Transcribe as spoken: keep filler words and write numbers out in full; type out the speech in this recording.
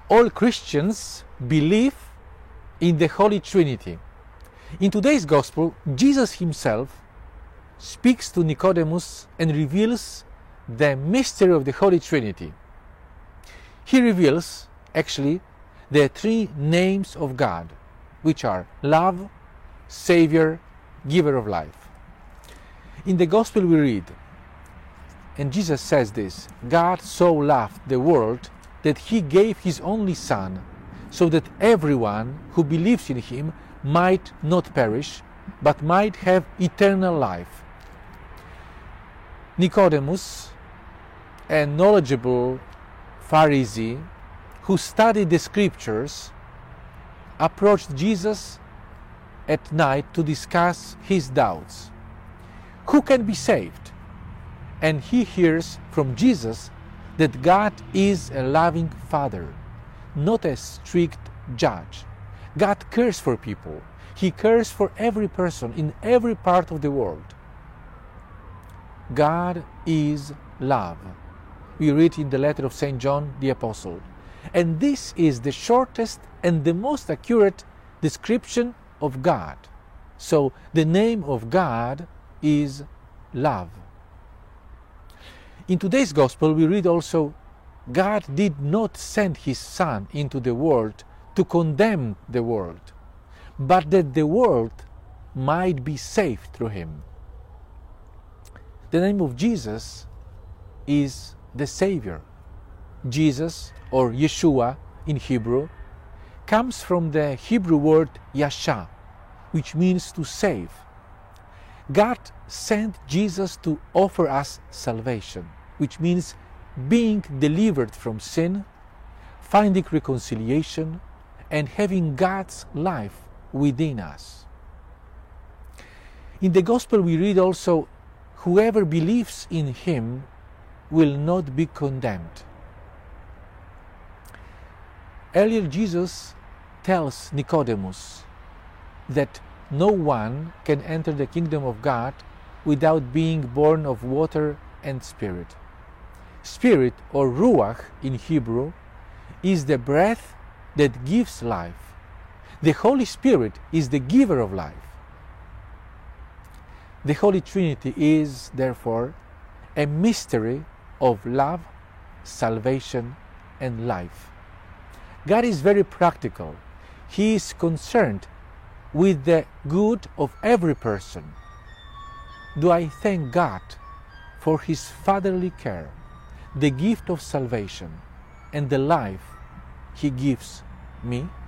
all Christians believe in the Holy Trinity. In today's Gospel, Jesus himself speaks to Nicodemus and reveals the mystery of the Holy Trinity. He reveals, actually, the three names of God, which are love, Savior, Giver of life. In the Gospel we read, and Jesus says this, God so loved the world that he gave his only Son, so that everyone who believes in him might not perish, but might have eternal life. Nicodemus, a knowledgeable Pharisee who studied the scriptures, approached Jesus at night to discuss his doubts. Who can be saved? And he hears from Jesus that God is a loving Father, not a strict judge. God cares for people. He cares for every person in every part of the world. God is love. We read in the letter of Saint John the Apostle. And this is the shortest and the most accurate description of God. So the name of God is love. In today's Gospel we read also, God did not send his Son into the world to condemn the world, but that the world might be saved through him. The name of Jesus is the Savior. Jesus, or Yeshua in Hebrew, comes from the Hebrew word Yasha, which means to save. God sent Jesus to offer us salvation, which means being delivered from sin, finding reconciliation, and having God's life within us. In the Gospel we read also, whoever believes in him will not be condemned. Earlier Jesus tells Nicodemus that no one can enter the kingdom of God without being born of water and spirit. Spirit, or ruach in Hebrew, is the breath that gives life. The Holy Spirit is the giver of life. The Holy Trinity is, therefore, a mystery of love, salvation, and life. God is very practical. He is concerned with the good of every person. Do I thank God for his fatherly care, the gift of salvation, and the life he gives me?